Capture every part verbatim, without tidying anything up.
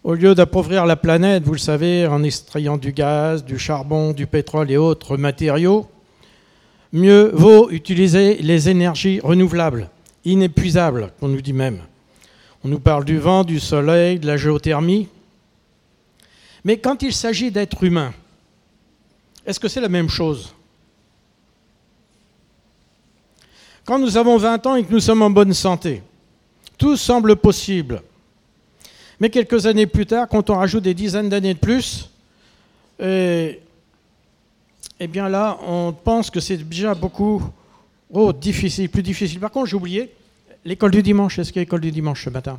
Au lieu d'appauvrir la planète, vous le savez, en extrayant du gaz, du charbon, du pétrole et autres matériaux, mieux vaut utiliser les énergies renouvelables, inépuisables, qu'on nous dit même. On nous parle du vent, du soleil, de la géothermie. Mais quand il s'agit d'être humain, est-ce que c'est la même chose ? Quand nous avons vingt ans et que nous sommes en bonne santé, tout semble possible. Mais quelques années plus tard, quand on rajoute des dizaines d'années de plus, et, eh bien là, on pense que c'est déjà beaucoup oh, difficile, plus difficile. Par contre, j'ai oublié, l'école du dimanche, est-ce qu'il y a l'école du dimanche ce matin ?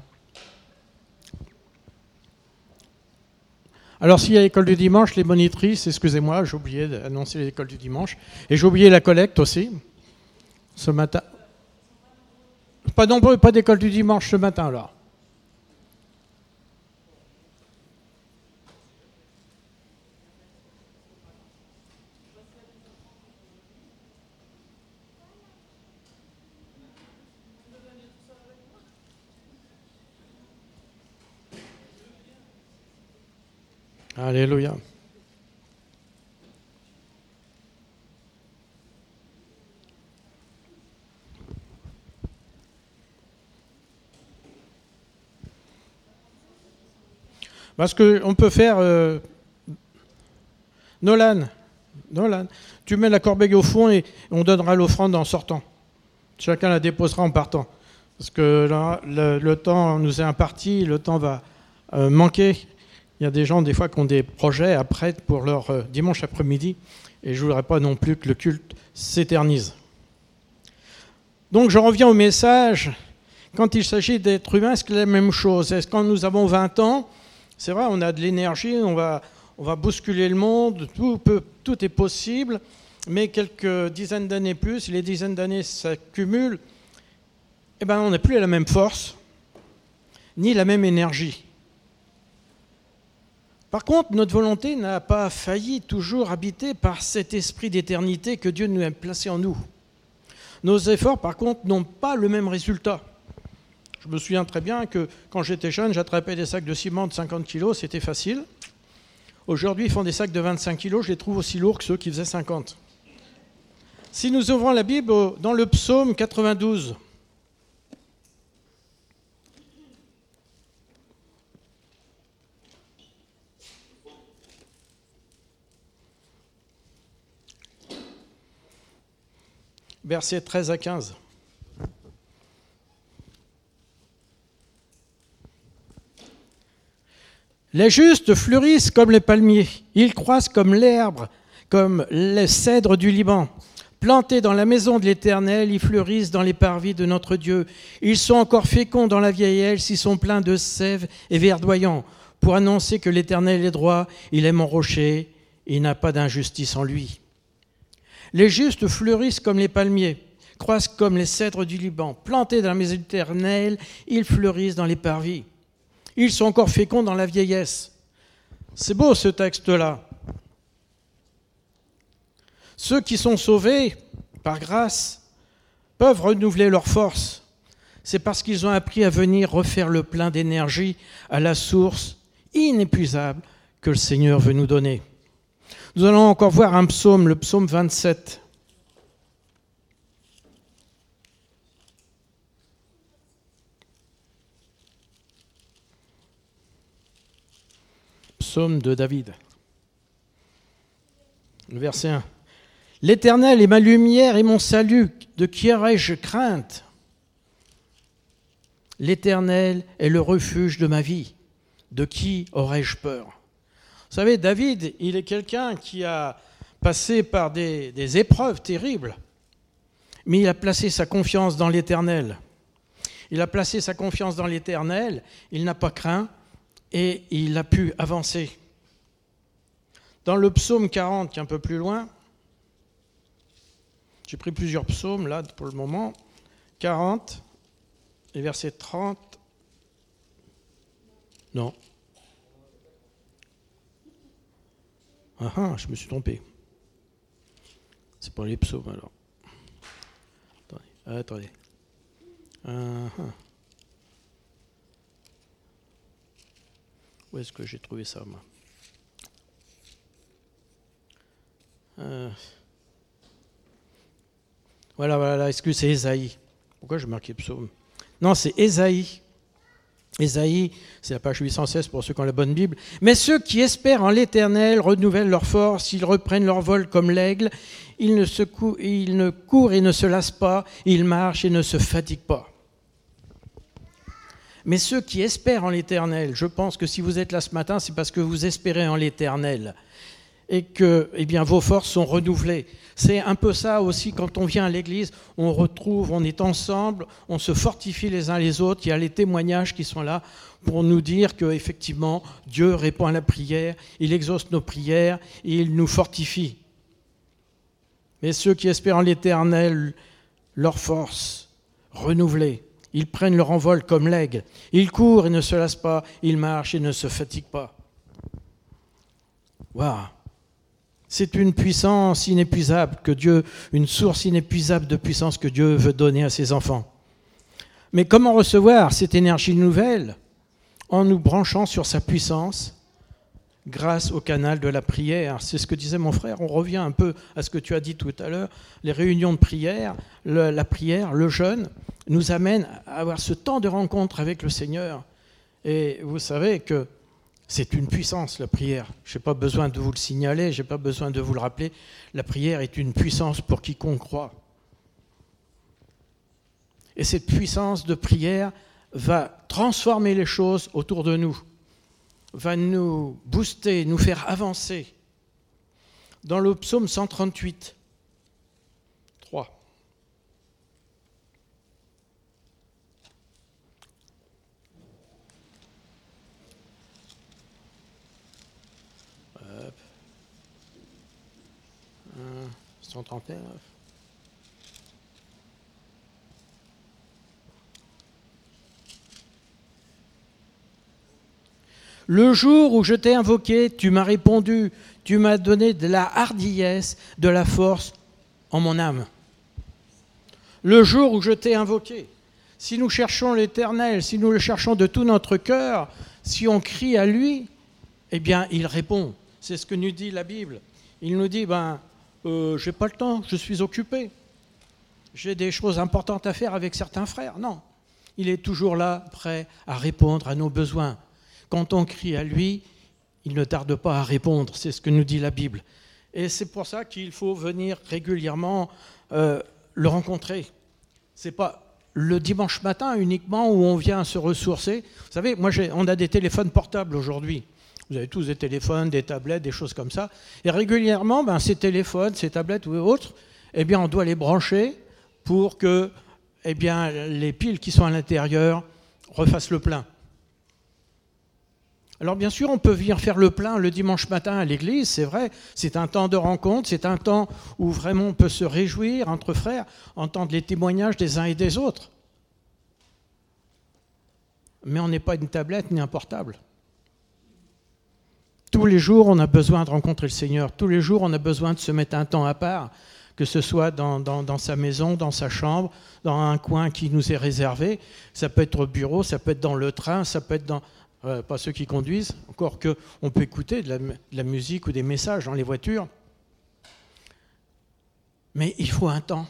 Alors, s'il y a l'école du dimanche, les monitrices, excusez-moi, j'ai oublié d'annoncer l'école du dimanche. Et j'ai oublié la collecte aussi, ce matin. Pas nombreux, pas d'école du dimanche ce matin, alors. Alléluia. Parce qu'on peut faire... Euh, Nolan, Nolan, tu mets la corbeille au fond et on donnera l'offrande en sortant. Chacun la déposera en partant. Parce que là, le, le temps nous est imparti, le temps va euh, manquer. Il y a des gens, des fois, qui ont des projets après pour leur euh, dimanche après-midi. Et je ne voudrais pas non plus que le culte s'éternise. Donc, je reviens au message. Quand il s'agit d'être humain, est-ce que c'est la même chose ? Est-ce que quand nous avons vingt ans, c'est vrai, on a de l'énergie, on va, on va bousculer le monde, tout, peut, tout est possible, mais quelques dizaines d'années plus, les dizaines d'années s'accumulent, eh ben, on n'a plus la même force, ni la même énergie. Par contre, notre volonté n'a pas failli toujours habiter par cet esprit d'éternité que Dieu nous a placé en nous. Nos efforts, par contre, n'ont pas le même résultat. Je me souviens très bien que quand j'étais jeune, j'attrapais des sacs de ciment de cinquante kilos, c'était facile. Aujourd'hui, ils font des sacs de vingt-cinq kilos, je les trouve aussi lourds que ceux qui faisaient cinquante. Si nous ouvrons la Bible dans le psaume quatre-vingt-douze, versets treize à quinze. Les justes fleurissent comme les palmiers, ils croissent comme l'herbe, comme les cèdres du Liban. Plantés dans la maison de l'Éternel, ils fleurissent dans les parvis de notre Dieu. Ils sont encore féconds dans la vieillesse, ils sont pleins de sève et verdoyants, pour annoncer que l'Éternel est droit, il est mon rocher, il n'a pas d'injustice en lui. Les justes fleurissent comme les palmiers, croissent comme les cèdres du Liban. Plantés dans la maison de l'Éternel, ils fleurissent dans les parvis. Ils sont encore féconds dans la vieillesse. C'est beau ce texte-là. Ceux qui sont sauvés par grâce peuvent renouveler leur force. C'est parce qu'ils ont appris à venir refaire le plein d'énergie à la source inépuisable que le Seigneur veut nous donner. Nous allons encore voir un psaume, le psaume vingt-sept. Psaume de David. Le verset un. L'Éternel est ma lumière et mon salut, de qui aurais-je crainte ? L'Éternel est le refuge de ma vie, de qui aurais-je peur ? Vous savez, David, il est quelqu'un qui a passé par des, des épreuves terribles, mais il a placé sa confiance dans l'Éternel. Il a placé sa confiance dans l'Éternel, il n'a pas craint et il a pu avancer. Dans le psaume quarante, qui est un peu plus loin, j'ai pris plusieurs psaumes là pour le moment, quarante, et verset trente, non. Ah ah, je me suis trompé. C'est pas les psaumes alors. Attendez, attendez. Ah, ah. Où est-ce que j'ai trouvé ça, moi euh... Voilà, voilà, excuse, c'est Ésaïe. Pourquoi j'ai marqué psaume? Non, c'est Ésaïe. Ésaïe, c'est la page huit cent seize pour ceux qui ont la bonne Bible. Mais ceux qui espèrent en l'Éternel renouvellent leur force, ils reprennent leur vol comme l'aigle, ils ne, se cou- ils ne courent et ne se lassent pas, ils marchent et ne se fatiguent pas. Mais ceux qui espèrent en l'Éternel, je pense que si vous êtes là ce matin, c'est parce que vous espérez en l'Éternel et que eh bien, vos forces sont renouvelées. C'est un peu ça aussi quand on vient à l'église, on retrouve, on est ensemble, on se fortifie les uns les autres, il y a les témoignages qui sont là pour nous dire qu'effectivement Dieu répond à la prière, il exauce nos prières et il nous fortifie. Mais ceux qui espèrent en l'Éternel, leur force renouvelée, ils prennent leur envol comme l'aigle, ils courent et ne se lassent pas, ils marchent et ne se fatiguent pas. Waouh! C'est une puissance inépuisable que Dieu, une source inépuisable de puissance que Dieu veut donner à ses enfants. Mais comment recevoir cette énergie nouvelle? En nous branchant sur sa puissance grâce au canal de la prière. C'est ce que disait mon frère. On revient un peu à ce que tu as dit tout à l'heure. Les réunions de prière, le, la prière, le jeûne nous amène à avoir ce temps de rencontre avec le Seigneur. Et vous savez que c'est une puissance, la prière. Je n'ai pas besoin de vous le signaler, je n'ai pas besoin de vous le rappeler. La prière est une puissance pour quiconque croit. Et cette puissance de prière va transformer les choses autour de nous, va nous booster, nous faire avancer. Dans le psaume cent trente-huit, trois. cent trente et neuf. Le jour où je t'ai invoqué, tu m'as répondu, tu m'as donné de la hardiesse, de la force en mon âme. Le jour où je t'ai invoqué, si nous cherchons l'Éternel, si nous le cherchons de tout notre cœur, si on crie à lui, eh bien il répond. C'est ce que nous dit la Bible. Il nous dit, ben, Euh, j'ai pas le temps, je suis occupé. J'ai des choses importantes à faire avec certains frères. Non, il est toujours là, prêt à répondre à nos besoins. Quand on crie à lui, il ne tarde pas à répondre. C'est ce que nous dit la Bible. Et c'est pour ça qu'il faut venir régulièrement euh, le rencontrer. C'est pas le dimanche matin uniquement où on vient se ressourcer. Vous savez, moi, j'ai, on a des téléphones portables aujourd'hui. Vous avez tous des téléphones, des tablettes, des choses comme ça. Et régulièrement, ben, ces téléphones, ces tablettes ou autres, eh bien, on doit les brancher pour que eh bien, les piles qui sont à l'intérieur refassent le plein. Alors bien sûr, on peut venir faire le plein le dimanche matin à l'église, c'est vrai. C'est un temps de rencontre, c'est un temps où vraiment on peut se réjouir entre frères, entendre les témoignages des uns et des autres. Mais on n'est pas une tablette ni un portable. Tous les jours, on a besoin de rencontrer le Seigneur. Tous les jours, on a besoin de se mettre un temps à part, que ce soit dans, dans, dans sa maison, dans sa chambre, dans un coin qui nous est réservé. Ça peut être au bureau, ça peut être dans le train, ça peut être dans... Euh, pas ceux qui conduisent, encore qu'on peut écouter de la, de la musique ou des messages dans les voitures. Mais il faut un temps.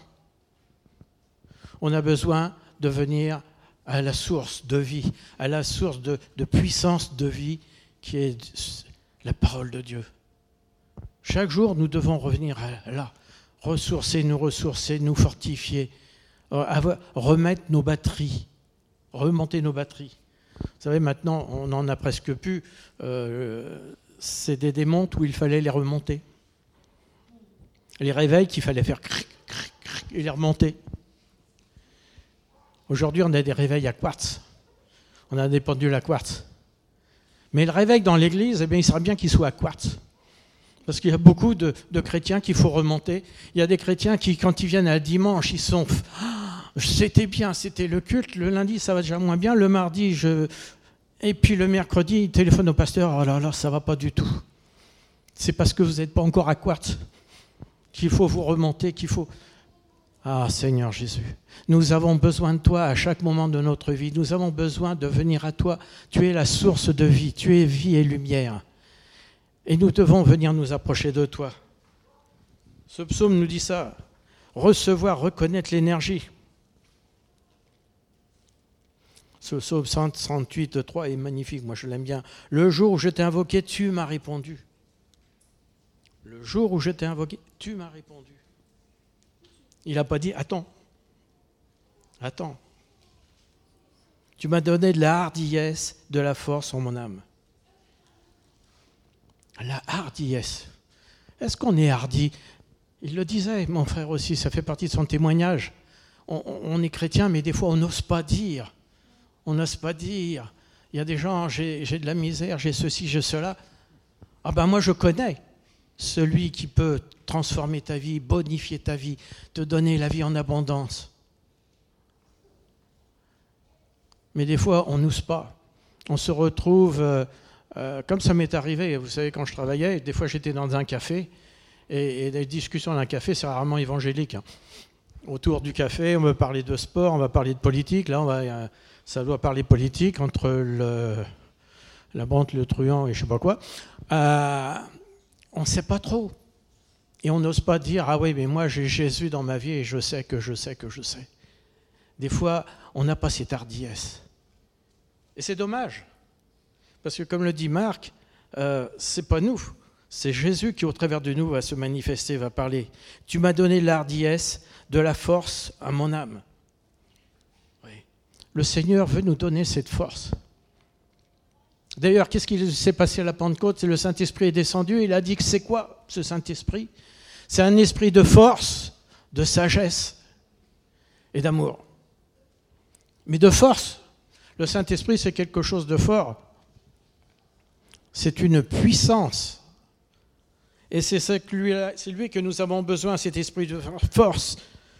On a besoin de venir à la source de vie, à la source de, de puissance de vie qui est la parole de Dieu. Chaque jour, nous devons revenir à là, ressourcer, nous ressourcer, nous fortifier, remettre nos batteries, remonter nos batteries. Vous savez, maintenant, on n'en a presque plus. Euh, c'est des démontes où il fallait les remonter. Les réveils qu'il fallait faire cric, cric, cric, et les remonter. Aujourd'hui, on a des réveils à quartz. On a des pendules à quartz. Mais le réveil dans l'église, eh bien, il serait bien qu'il soit à quartz. Parce qu'il y a beaucoup de, de chrétiens qu'il faut remonter. Il y a des chrétiens qui, quand ils viennent à dimanche, ils sont... Ah, c'était bien, c'était le culte. Le lundi, ça va déjà moins bien. Le mardi, je... Et puis le mercredi, il téléphone au pasteur. Oh là là, ça ne va pas du tout. C'est parce que vous n'êtes pas encore à quartz qu'il faut vous remonter, qu'il faut... Ah Seigneur Jésus, nous avons besoin de toi à chaque moment de notre vie. Nous avons besoin de venir à toi. Tu es la source de vie, tu es vie et lumière. Et nous devons venir nous approcher de toi. Ce psaume nous dit ça. Recevoir, reconnaître l'énergie. Ce psaume cent trente-huit, trois est magnifique, moi je l'aime bien. Le jour où je t'ai invoqué, tu m'as répondu. Le jour où je t'ai invoqué, tu m'as répondu. Il n'a pas dit, attends, attends. Tu m'as donné de la hardiesse, de la force en mon âme. La hardiesse. Est-ce qu'on est hardi? Il le disait, mon frère aussi, ça fait partie de son témoignage. On, on est chrétien, mais des fois on n'ose pas dire. On n'ose pas dire. Il y a des gens, j'ai, j'ai de la misère, j'ai ceci, j'ai cela. Ah ben moi je connais celui qui peut transformer ta vie, bonifier ta vie, te donner la vie en abondance. Mais des fois, on n'ose pas. On se retrouve, euh, euh, comme ça m'est arrivé, vous savez, quand je travaillais, des fois j'étais dans un café, et, et les discussions dans un café, c'est rarement évangélique. Hein. Autour du café, on va parler de sport, on va parler de politique, là, on va, euh, ça doit parler politique entre le, la banque, le truand et je ne sais pas quoi. Euh, on ne sait pas trop. Et on n'ose pas dire, ah oui, mais moi j'ai Jésus dans ma vie et je sais que je sais que je sais. Des fois, on n'a pas cette hardiesse. Et c'est dommage. Parce que comme le dit Marc, euh, c'est pas nous. C'est Jésus qui, au travers de nous, va se manifester, va parler. Tu m'as donné l'hardiesse, de la force à mon âme. Oui. Le Seigneur veut nous donner cette force. D'ailleurs, qu'est-ce qui s'est passé à la Pentecôte? Le Saint-Esprit est descendu, il a dit que c'est quoi ce Saint-Esprit? C'est un esprit de force, de sagesse et d'amour. Mais de force. Le Saint-Esprit, c'est quelque chose de fort. C'est une puissance. Et c'est, ce que lui, c'est lui que nous avons besoin, cet esprit de force.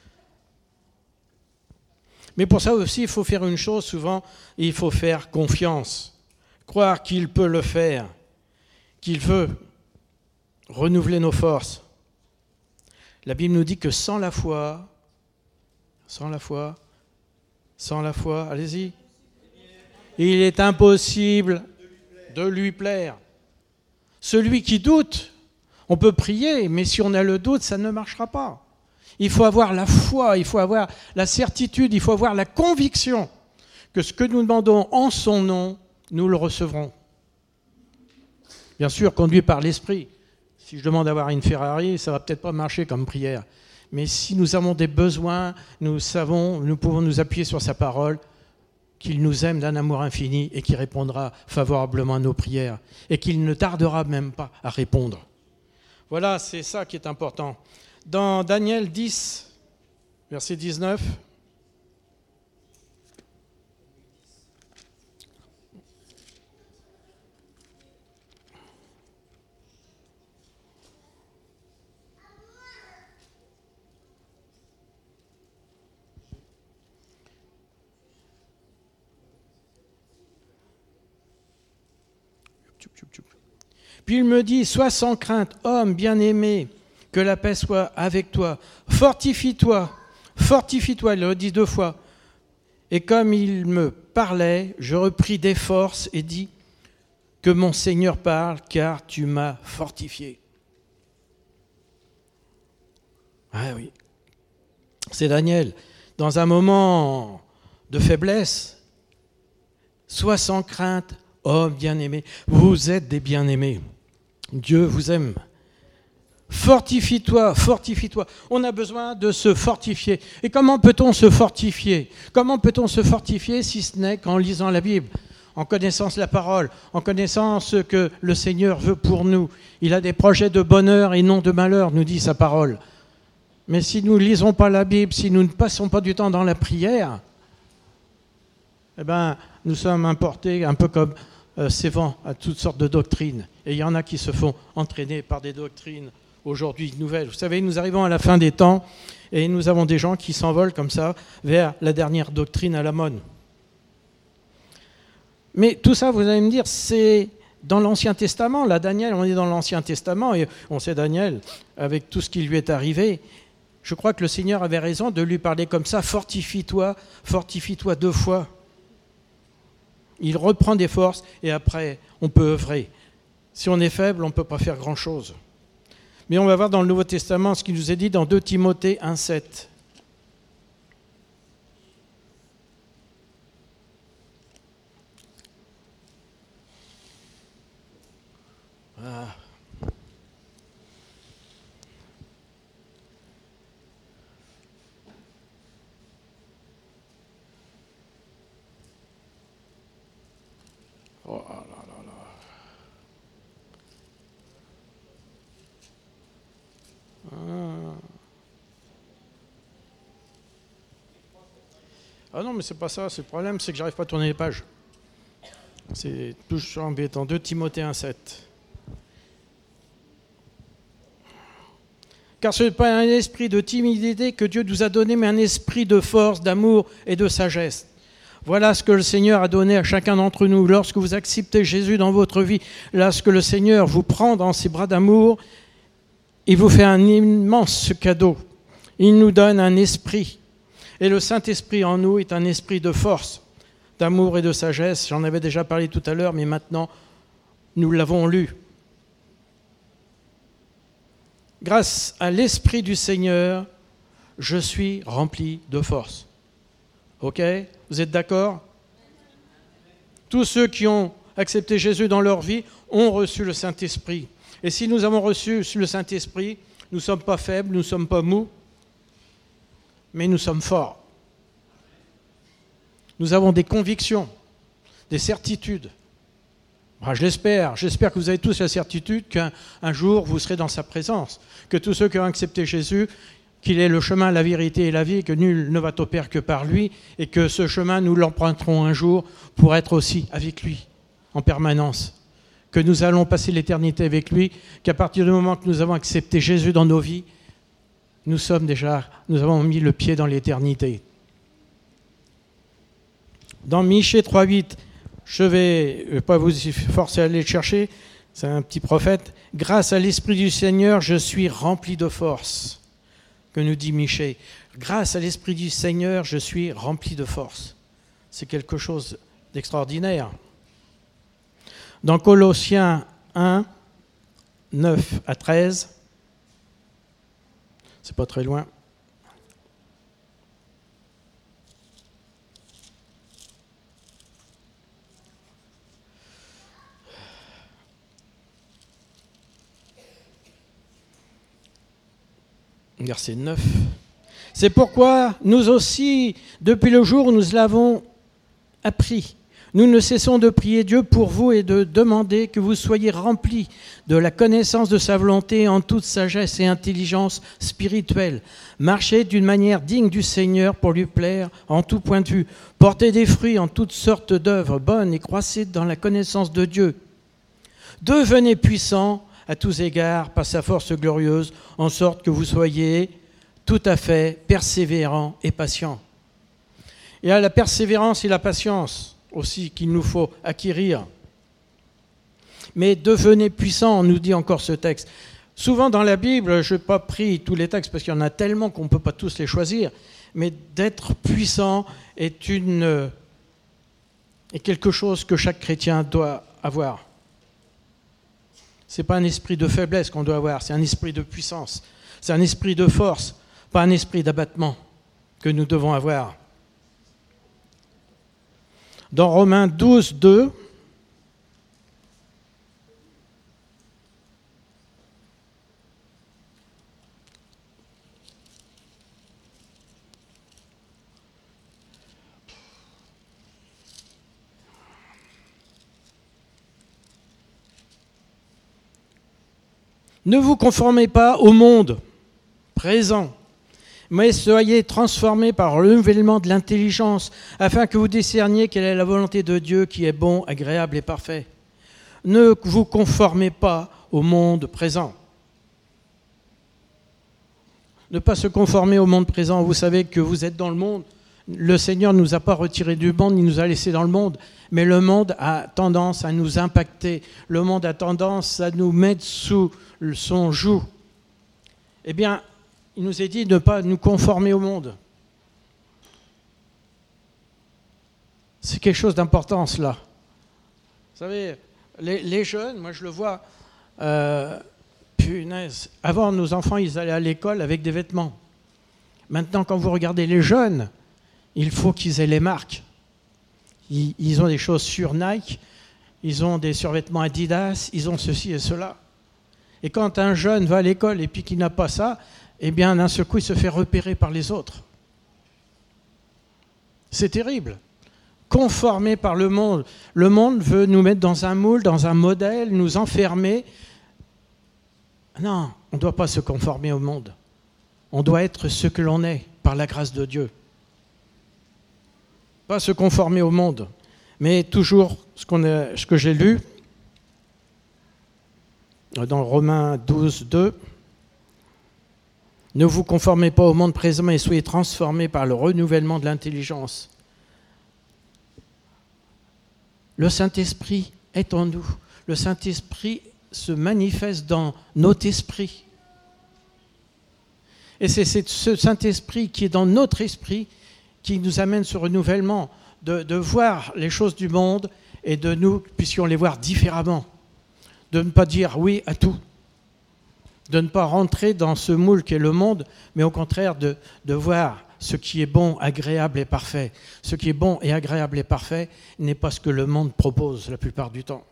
Mais pour ça aussi, il faut faire une chose, souvent, il faut faire confiance. Croire qu'il peut le faire, qu'il veut renouveler nos forces. La Bible nous dit que sans la foi, sans la foi, sans la foi, allez-y, il est impossible de lui plaire. Celui qui doute, on peut prier, mais si on a le doute, ça ne marchera pas. Il faut avoir la foi, il faut avoir la certitude, il faut avoir la conviction que ce que nous demandons en son nom, nous le recevrons. Bien sûr, conduit par l'Esprit. Si je demande d'avoir une Ferrari, ça ne va peut-être pas marcher comme prière. Mais si nous avons des besoins, nous savons, nous pouvons nous appuyer sur sa parole, qu'il nous aime d'un amour infini et qu'il répondra favorablement à nos prières et qu'il ne tardera même pas à répondre. Voilà, c'est ça qui est important. Dans Daniel dix, verset dix-neuf, puis il me dit, sois sans crainte, homme bien-aimé, que la paix soit avec toi. Fortifie-toi, fortifie-toi, il le dit deux fois. Et comme il me parlait, je repris des forces et dis, que mon Seigneur parle, car tu m'as fortifié. Ah oui, c'est Daniel, dans un moment de faiblesse, sois sans crainte, homme bien-aimé, vous êtes des bien-aimés. Dieu vous aime. Fortifie-toi, fortifie-toi. On a besoin de se fortifier. Et comment peut-on se fortifier? Comment peut-on se fortifier si ce n'est qu'en lisant la Bible, en connaissant la parole, en connaissant ce que le Seigneur veut pour nous? Il a des projets de bonheur et non de malheur, nous dit sa parole. Mais si nous ne lisons pas la Bible, si nous ne passons pas du temps dans la prière, eh ben, nous sommes importés un peu comme euh, ces vents à toutes sortes de doctrines. Et il y en a qui se font entraîner par des doctrines aujourd'hui nouvelles. Vous savez, nous arrivons à la fin des temps et nous avons des gens qui s'envolent comme ça vers la dernière doctrine à la mode. Mais tout ça, vous allez me dire, c'est dans l'Ancien Testament. Là, Daniel, on est dans l'Ancien Testament et on sait Daniel, avec tout ce qui lui est arrivé, Je crois que le Seigneur avait raison de lui parler comme ça, fortifie-toi, fortifie-toi deux fois. Il reprend des forces et après, on peut œuvrer. Si on est faible, on ne peut pas faire grand-chose. Mais on va voir dans le Nouveau Testament ce qui nous est dit dans deux Timothée un sept. Ah. Oh là là là. Ah. Ah non, mais c'est pas ça. C'est le problème, c'est que j'arrive pas à tourner les pages. C'est toujours embêtant. deux Timothée un sept. Car ce n'est pas un esprit de timidité que Dieu nous a donné, mais un esprit de force, d'amour et de sagesse. Voilà ce que le Seigneur a donné à chacun d'entre nous. Lorsque vous acceptez Jésus dans votre vie, lorsque le Seigneur vous prend dans ses bras d'amour, il vous fait un immense cadeau. Il nous donne un esprit. Et le Saint-Esprit en nous est un esprit de force, d'amour et de sagesse. J'en avais déjà parlé tout à l'heure, mais maintenant, nous l'avons lu. Grâce à l'Esprit du Seigneur, je suis rempli de force. Ok ? Vous êtes d'accord ? Tous ceux qui ont accepté Jésus dans leur vie ont reçu le Saint-Esprit. Et si nous avons reçu le Saint-Esprit, nous ne sommes pas faibles, nous ne sommes pas mous, mais nous sommes forts. Nous avons des convictions, des certitudes. Ben, je l'espère, j'espère que vous avez tous la certitude qu'un un jour vous serez dans sa présence, que tous ceux qui ont accepté Jésus, qu'il est le chemin, la vérité et la vie, et que nul ne va au Père que par lui, et que ce chemin, nous l'emprunterons un jour pour être aussi avec lui, en permanence. Que nous allons passer l'éternité avec lui, qu'à partir du moment que nous avons accepté Jésus dans nos vies, nous sommes déjà, nous avons mis le pied dans l'éternité. Dans Michée trois huit, je ne vais pas vous forcer à aller le chercher, c'est un petit prophète. « Grâce à l'Esprit du Seigneur, je suis rempli de force », que nous dit Michée. Grâce à l'Esprit du Seigneur, je suis rempli de force. C'est quelque chose d'extraordinaire. Dans Colossiens un, neuf à treize, c'est pas très loin. Verset neuf. C'est pourquoi nous aussi, depuis le jour où nous l'avons appris, nous ne cessons de prier Dieu pour vous et de demander que vous soyez remplis de la connaissance de sa volonté en toute sagesse et intelligence spirituelle. Marchez d'une manière digne du Seigneur pour lui plaire en tout point de vue. Portez des fruits en toutes sortes d'œuvres bonnes et croissez dans la connaissance de Dieu. Devenez puissants à tous égards par sa force glorieuse, en sorte que vous soyez tout à fait persévérants et patients. Il y a la persévérance et la patience aussi qu'il nous faut acquérir. Mais devenez puissants, nous dit encore ce texte. Souvent dans la Bible, je n'ai pas pris tous les textes parce qu'il y en a tellement qu'on ne peut pas tous les choisir, mais d'être puissant est, une, est quelque chose que chaque chrétien doit avoir. Ce n'est pas un esprit de faiblesse qu'on doit avoir, c'est un esprit de puissance. C'est un esprit de force, pas un esprit d'abattement que nous devons avoir. Dans Romains douze, deux, ne vous conformez pas au monde présent, mais soyez transformés par le renouvellement de l'intelligence, afin que vous discerniez quelle est la volonté de Dieu qui est bon, agréable et parfait. Ne vous conformez pas au monde présent. Ne pas se conformer au monde présent. Vous savez que vous êtes dans le monde. Le Seigneur ne nous a pas retirés du monde, il nous a laissés dans le monde. Mais le monde a tendance à nous impacter. Le monde a tendance à nous mettre sous son joug. Eh bien, il nous est dit de ne pas nous conformer au monde. C'est quelque chose d'important, cela. Vous savez, les, les jeunes, moi je le vois, euh, punaise, avant nos enfants, ils allaient à l'école avec des vêtements. Maintenant, quand vous regardez les jeunes, il faut qu'ils aient les marques. Ils, ils ont des chaussures Nike, ils ont des survêtements Adidas, ils ont ceci et cela. Et quand un jeune va à l'école et puis qu'il n'a pas ça, eh bien, d'un seul coup, il se fait repérer par les autres. C'est terrible. Conformé par le monde. Le monde veut nous mettre dans un moule, dans un modèle, nous enfermer. Non, on ne doit pas se conformer au monde. On doit être ce que l'on est, par la grâce de Dieu. Pas se conformer au monde, mais toujours ce, qu'on a, ce que j'ai lu dans Romains douze, deux. Ne vous conformez pas au monde présent, mais soyez transformés par le renouvellement de l'intelligence. Le Saint-Esprit est en nous. Le Saint-Esprit se manifeste dans notre esprit. Et c'est, c'est ce Saint-Esprit qui est dans notre esprit qui nous amène ce renouvellement, de, de voir les choses du monde et de nous puissions les voir différemment. De ne pas dire oui à tout. De ne pas rentrer dans ce moule qu'est le monde, mais au contraire de, de voir ce qui est bon, agréable et parfait. Ce qui est bon et agréable et parfait n'est pas ce que le monde propose la plupart du temps.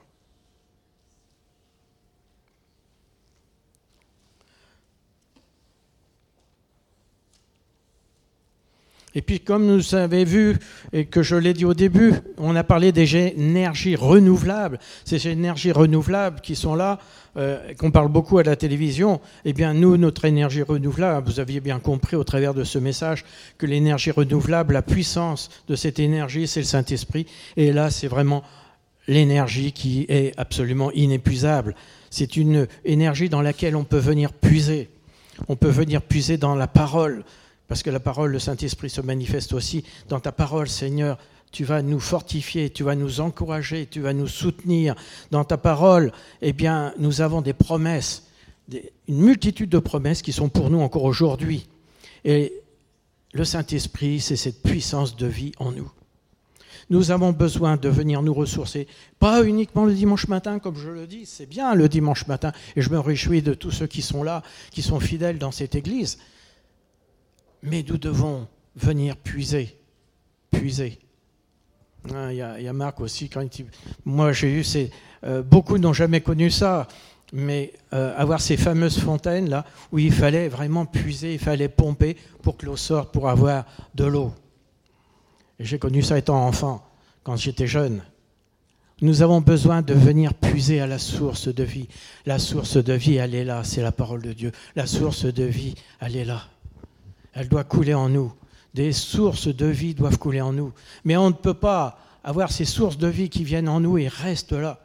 Et puis, comme vous avez vu, et que je l'ai dit au début, on a parlé des énergies renouvelables. Ces énergies renouvelables qui sont là, euh, qu'on parle beaucoup à la télévision, eh bien, nous, notre énergie renouvelable, vous aviez bien compris au travers de ce message que l'énergie renouvelable, la puissance de cette énergie, c'est le Saint-Esprit. Et là, c'est vraiment l'énergie qui est absolument inépuisable. C'est une énergie dans laquelle on peut venir puiser. On peut venir puiser dans la parole. Parce que la parole, le Saint-Esprit se manifeste aussi dans ta parole, Seigneur. Tu vas nous fortifier, tu vas nous encourager, tu vas nous soutenir. Dans ta parole, eh bien, nous avons des promesses, des, une multitude de promesses qui sont pour nous encore aujourd'hui. Et le Saint-Esprit, c'est cette puissance de vie en nous. Nous avons besoin de venir nous ressourcer, pas uniquement le dimanche matin, comme je le dis, c'est bien le dimanche matin, et je me réjouis de tous ceux qui sont là, qui sont fidèles dans cette église. Mais nous devons venir puiser, puiser. Il ah, y, y a Marc aussi, quand il, moi j'ai eu, ces, euh, beaucoup n'ont jamais connu ça, mais euh, avoir ces fameuses fontaines là, où il fallait vraiment puiser, il fallait pomper pour que l'eau sorte, pour avoir de l'eau. Et j'ai connu ça étant enfant, quand j'étais jeune. Nous avons besoin de venir puiser à la source de vie. La source de vie, elle est là, c'est la parole de Dieu. La source de vie, elle est là. Elle doit couler en nous. Des sources de vie doivent couler en nous. Mais on ne peut pas avoir ces sources de vie qui viennent en nous et restent là.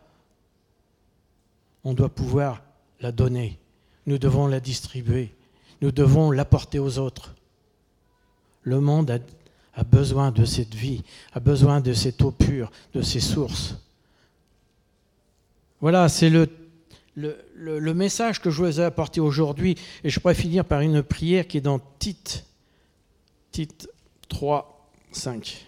On doit pouvoir la donner. Nous devons la distribuer. Nous devons l'apporter aux autres. Le monde a, a besoin de cette vie, a besoin de cette eau pure, de ces sources. Voilà, c'est le Le, le, le message que je vous ai apporté aujourd'hui, et je pourrais finir par une prière qui est dans Tite, Tite trois, cinq.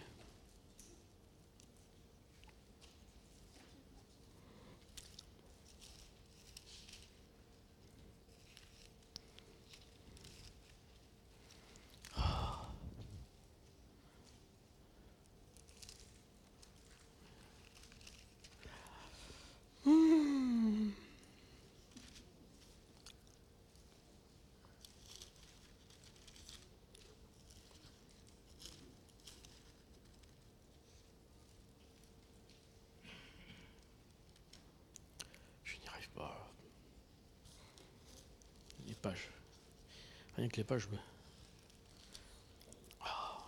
Pages. Rien que les pages. Mais... Oh.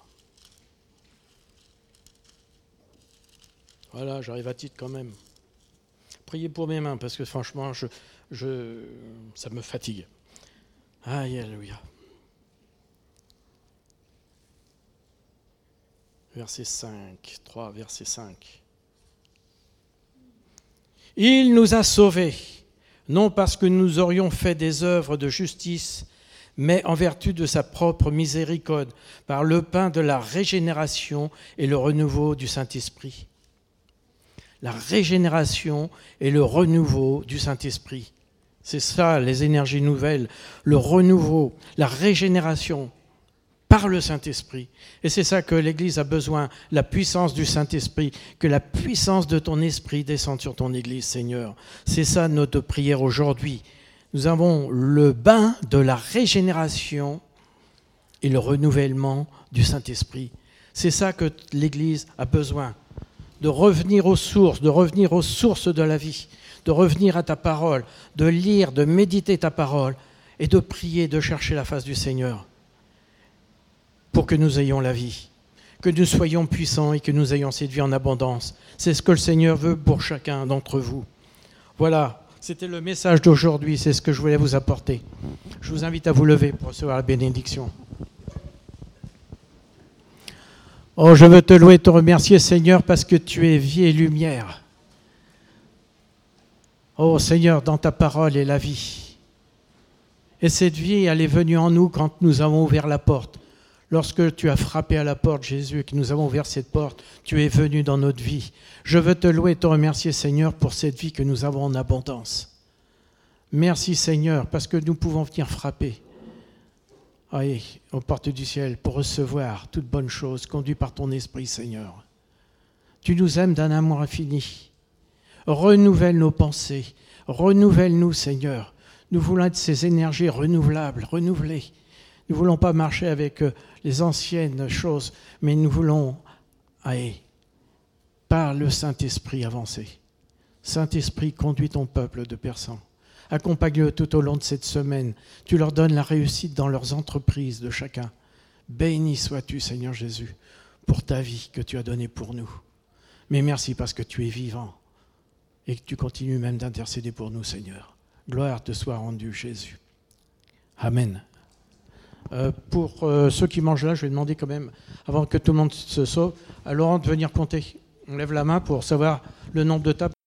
Voilà, j'arrive à titre quand même. Priez pour mes mains, parce que franchement, je, je, ça me fatigue. Aïe, alléluia. Verset cinq, trois, verset cinq. Il nous a sauvés, non parce que nous aurions fait des œuvres de justice, mais en vertu de sa propre miséricorde, par le pain de la régénération et le renouveau du Saint-Esprit. La régénération et le renouveau du Saint-Esprit. C'est ça, les énergies nouvelles, le renouveau, la régénération par le Saint-Esprit. Et c'est ça que l'Église a besoin, la puissance du Saint-Esprit, que la puissance de ton Esprit descende sur ton Église, Seigneur. C'est ça notre prière aujourd'hui. Nous avons le bain de la régénération et le renouvellement du Saint-Esprit. C'est ça que l'Église a besoin, de revenir aux sources, de revenir aux sources de la vie, de revenir à ta parole, de lire, de méditer ta parole et de prier, de chercher la face du Seigneur pour que nous ayons la vie, que nous soyons puissants et que nous ayons cette vie en abondance. C'est ce que le Seigneur veut pour chacun d'entre vous. Voilà, c'était le message d'aujourd'hui, c'est ce que je voulais vous apporter. Je vous invite à vous lever pour recevoir la bénédiction. Oh, je veux te louer et te remercier, Seigneur, parce que tu es vie et lumière. Oh, Seigneur, dans ta parole est la vie. Et cette vie, elle est venue en nous quand nous avons ouvert la porte. Lorsque tu as frappé à la porte, Jésus, et que nous avons ouvert cette porte, tu es venu dans notre vie. Je veux te louer et te remercier, Seigneur, pour cette vie que nous avons en abondance. Merci, Seigneur, parce que nous pouvons venir frapper oui, aux portes du ciel pour recevoir toute bonne chose, conduit par ton Esprit, Seigneur. Tu nous aimes d'un amour infini. Renouvelle nos pensées, renouvelle-nous, Seigneur. Nous voulons être ces énergies renouvelables, renouvelées. Nous ne voulons pas marcher avec les anciennes choses, mais nous voulons, allez, par le Saint-Esprit, avancer. Saint-Esprit, conduis ton peuple de Persan. Accompagne-le tout au long de cette semaine. Tu leur donnes la réussite dans leurs entreprises de chacun. Béni sois-tu, Seigneur Jésus, pour ta vie que tu as donnée pour nous. Mais merci parce que tu es vivant et que tu continues même d'intercéder pour nous, Seigneur. Gloire te soit rendue, Jésus. Amen. Euh, pour euh, ceux qui mangent là, je vais demander quand même, avant que tout le monde se sauve, à Laurent de venir compter. On lève la main pour savoir le nombre de tables.